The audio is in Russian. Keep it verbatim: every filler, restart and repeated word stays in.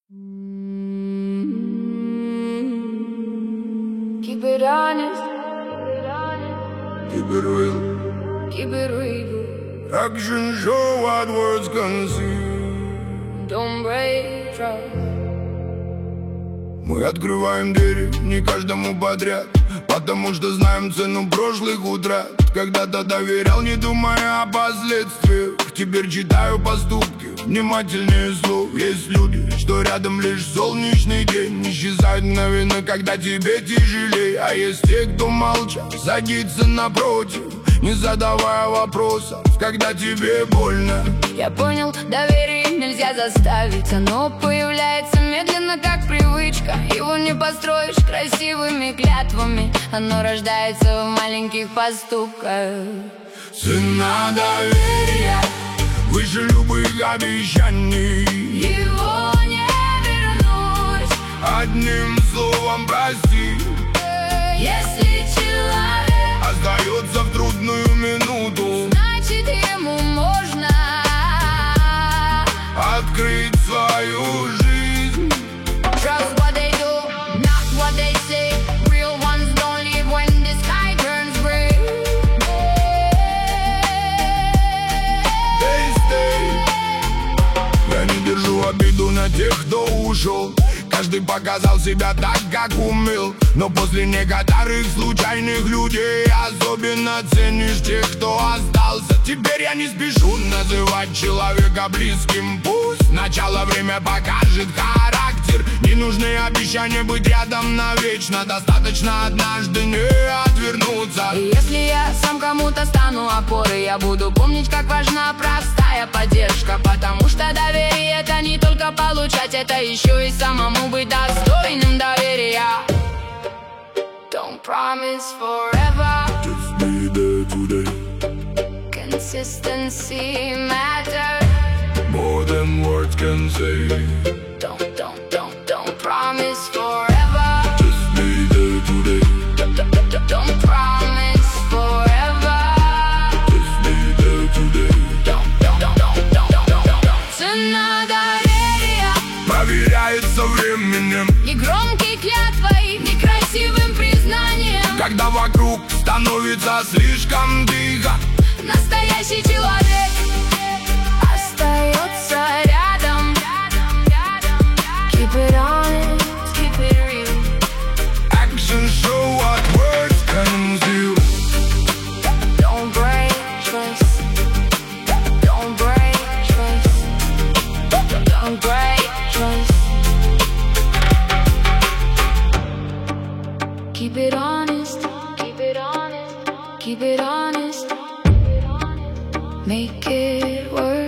Keep it honest, Keep it real. keep it real. Action show what words conceal. Don't break trust. Мы открываем двери не каждому подряд, потому что знаем цену прошлых утрат. Когда-то доверял, не думая о последствиях. Теперь читаю поступки внимательнее слов. Есть люди, что рядом лишь солнечный день, исчезают мгновенно, когда тебе тяжелее. А есть те, кто молчал, садится напротив, не задавая вопросов, когда тебе больно. Я понял, доверие нельзя заставить. Оно появляется медленно, как привычка. Его не построишь красивыми клятвами. Оно рождается в маленьких поступках. Цена доверия выше любых обещаний. Его не вернуть, Одним словом прости. если человек, Остается в трудную минуту значит ему можно открыть свою жизнь. trust what they do, not what they say. Real ones don't leave when the sky turns gray. Stay, stay. Я не держу обиду на тех, кто ушел. Каждый показал себя так, как умел. Но после некоторых случайных людей особенно ценишь тех, кто остался. Теперь я не спешу называть человека близким. Пусть начало время покажет характер. Не нужны обещания быть рядом навечно. Достаточно однажды не отвернуться. И если я сам кому-то стану опорой, я буду помнить, как важна простая поддержка. Потому что доверие — это не только получать, это еще и самому быть достойным доверия. Don't promise forever, Just be there today. consistency matters. More than words can say. Don't, don't, don't, don't promise forever. Just be there today. Don't, don't, don't, don't promise forever. Just be there today. Don't, don't, don't, don't, don't, don't, don't, don't. Цена доверия Проверяется временем, не громкой клятвой, не красивым признанием. когда вокруг становится слишком тихо. Настоящий человек остается рядом. Keep it honest, keep it real. Action show what words conceal. Don't break trust. Don't break trust. Don't break trust. Keep it honest, keep it honest, keep it honest. Make it work.